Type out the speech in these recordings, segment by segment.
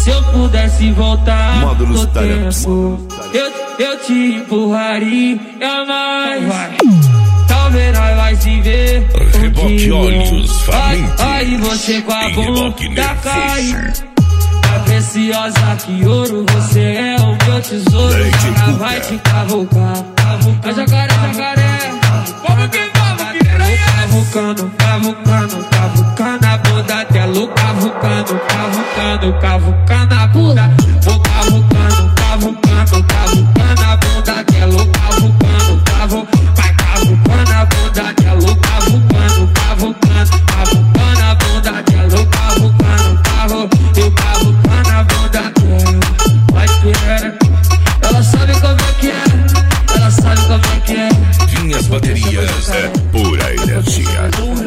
Se eu pudesse voltar Módulos no Talentos. tempo, eu te empurraria mais. Talvez nós vai se ver. Reboque olhos, faminto. Aí você com a bunda cai. Tá preciosa que ouro, você é o meu tesouro. Ela vai te cavucar. A jacaré, jacaré. Vamos que vamos, que cavucando, cavucando, cavucando a bunda dela. Cavucando, cavucando, cavucando a bunda. Vou cavucando, cavucando, cavucando a bunda dela. Cavucando, cavucando, vai cavucando a bunda dela. Cavucando, cavucando, cavucando a bunda dela. Cavucando, cavucando, eu cavucando a bunda dela. Vai querer, ela sabe como é que é. Ela sabe como é que é. Vinhas Baterias é pura energia.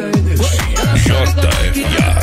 JFA.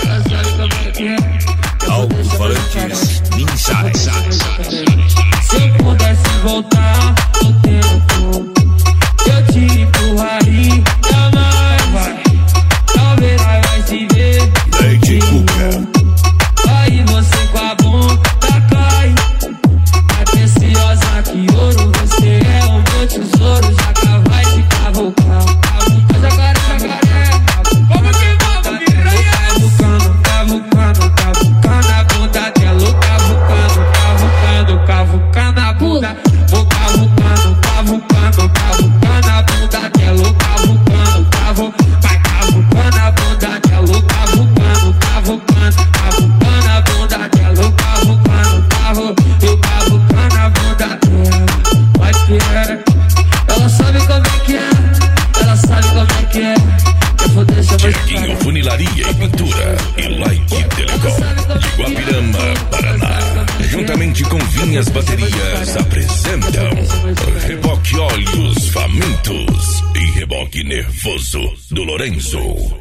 Alto-falantes Minsai. Se eu pudesse voltar no tempo, eu te empurraria mais. Talvez nós vai se ver. Leite Cuca. Aí você com a bunda cai. É preciosa que ouro, você é o meu tesouro. Jaca vai te cavucar. Jacaré, jacaré. Vamos que vamos, piranha. Cavucando, cavucando, cavucando a bunda dela. Cavucando, cavucando, cavucando a bunda. Vou cavucando, cavucando, cavucando a bunda dela. Cavucando, cavucando, vai cavucando a bunda dela. Cavucando, cavucando, cavucando a bunda dela. Cavucando, cavucando, eu cavucando a bunda dela. Vai querer, ela sabe como é que é. Ela sabe como é que é. Tiaguinho Funilaria e Pintura e Like Telecom de Guapirama, Paraná. Juntamente com Vinhas Baterias apresentam Reboque Olhos Famintos e Reboque Nervoso do Lorenzo.